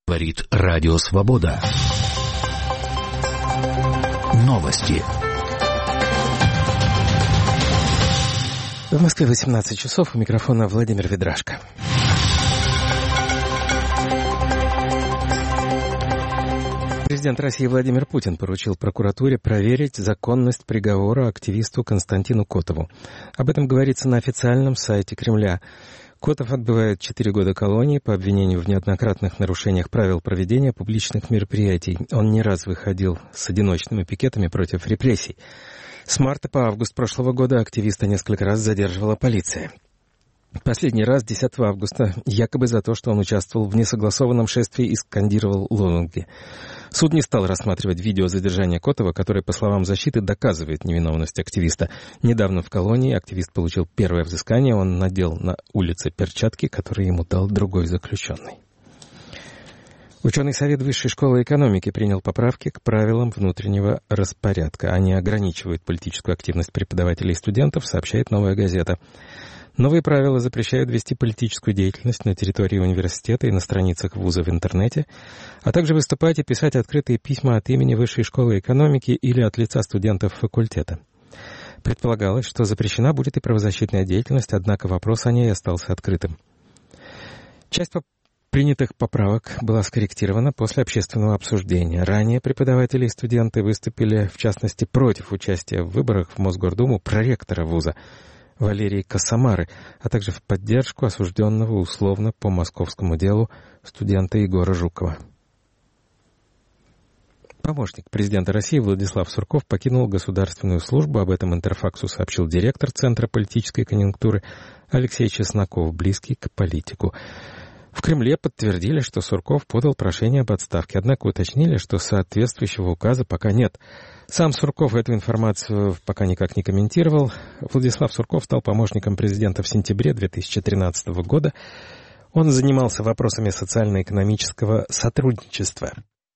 Говорит Радио Свобода. Новости. В Москве 18 часов. У микрофона Владимир Ведрашко. Президент России Владимир Путин поручил прокуратуре проверить законность приговора активисту Константину Котову. Об этом говорится на официальном сайте Кремля. Котов отбывает 4 года колонии по обвинению в неоднократных нарушениях правил проведения публичных мероприятий. Он не раз выходил с одиночными пикетами против репрессий. С марта по август прошлого года активиста несколько раз задерживала полиция. Последний раз 10 августа, якобы за то, что он участвовал в несогласованном шествии и скандировал лозунги. Суд не стал рассматривать видео задержания Котова, которое, по словам защиты, доказывает невиновность активиста. Недавно в колонии активист получил первое взыскание. Он надел на улице перчатки, которые ему дал другой заключенный. Ученый совет Высшей школы экономики принял поправки к правилам внутреннего распорядка. Они ограничивают политическую активность преподавателей и студентов, сообщает «Новая газета». Новые правила запрещают вести политическую деятельность на территории университета и на страницах вуза в интернете, а также выступать и писать открытые письма от имени Высшей школы экономики или от лица студентов факультета. Предполагалось, что запрещена будет и правозащитная деятельность, однако вопрос о ней остался открытым. Часть принятых поправок была скорректирована после общественного обсуждения. Ранее преподаватели и студенты выступили, в частности, против участия в выборах в Мосгордуму проректора вуза Валерии Косомары, а также в поддержку осужденного условно по московскому делу студента Егора Жукова. Помощник президента России Владислав Сурков покинул государственную службу. Об этом Интерфаксу сообщил директор Центра политической конъюнктуры Алексей Чесноков, близкий к политику. В Кремле подтвердили, что Сурков подал прошение об отставке, однако уточнили, что соответствующего указа пока нет. Сам Сурков эту информацию пока никак не комментировал. Владислав Сурков стал помощником президента в сентябре 2013 года. Он занимался вопросами социально-экономического сотрудничества.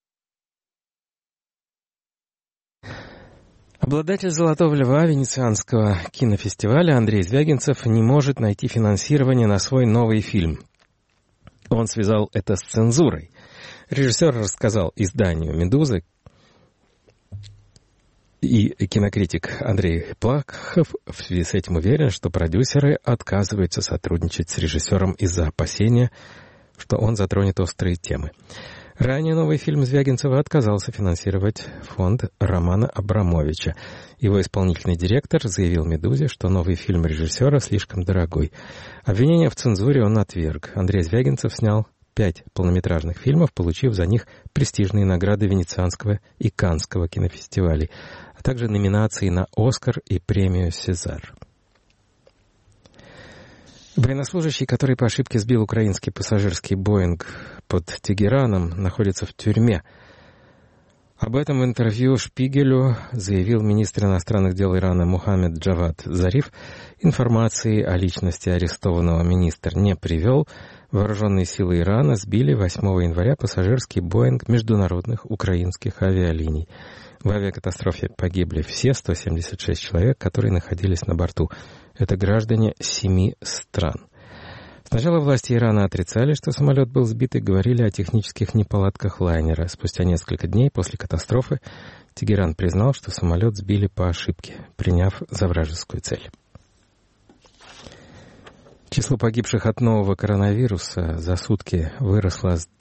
Обладатель «Золотого льва» Венецианского кинофестиваля Андрей Звягинцев не может найти финансирование на свой новый фильм. Он связал это с цензурой. Режиссер рассказал изданию «Медуза», и кинокритик Андрей Плахов в связи с этим уверен, что продюсеры отказываются сотрудничать с режиссером из-за опасения, что он затронет острые темы. Ранее новый фильм Звягинцева отказался финансировать фонд Романа Абрамовича. Его исполнительный директор заявил «Медузе», что новый фильм режиссера слишком дорогой. Обвинения в цензуре он отверг. Андрей Звягинцев снял 5 полнометражных фильмов, получив за них престижные награды Венецианского и Каннского кинофестивалей, а также номинации на «Оскар» и премию «Сезар». Военнослужащий, который по ошибке сбил украинский пассажирский «Боинг» под Тегераном, находится в тюрьме. Об этом в интервью «Шпигелю» заявил министр иностранных дел Ирана Мухаммед Джавад Зариф. Информации о личности арестованного министр не привел. Вооруженные силы Ирана сбили 8 января пассажирский «Боинг» международных украинских авиалиний. В авиакатастрофе погибли все 176 человек, которые находились на борту. Это граждане 7 стран. Сначала власти Ирана отрицали, что самолет был сбит, и говорили о технических неполадках лайнера. Спустя несколько дней после катастрофы Тегеран признал, что самолет сбили по ошибке, приняв за вражескую цель. Число погибших от нового коронавируса за сутки выросло с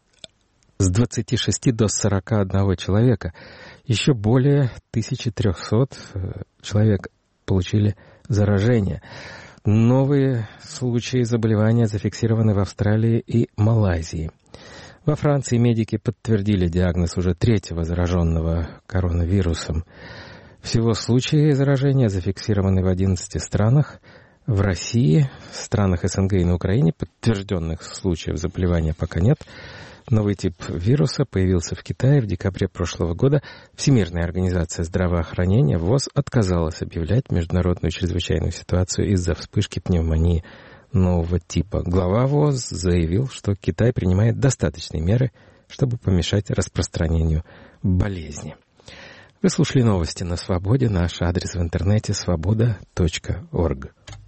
26 до 41 человека. Еще более 1300 человек получили заражение. Новые случаи заболевания зафиксированы в Австралии и Малайзии. Во Франции медики подтвердили диагноз уже 3-го зараженного коронавирусом. Всего случаи заражения зафиксированы в 11 странах. В России, в странах СНГ и на Украине подтвержденных случаев заболевания пока нет. Новый тип вируса появился в Китае в декабре прошлого года. Всемирная организация здравоохранения ВОЗ отказалась объявлять международную чрезвычайную ситуацию из-за вспышки пневмонии нового типа. Глава ВОЗ заявил, что Китай принимает достаточные меры, чтобы помешать распространению болезни. Вы слушали новости на Свободе. Наш адрес в интернете — svoboda.org.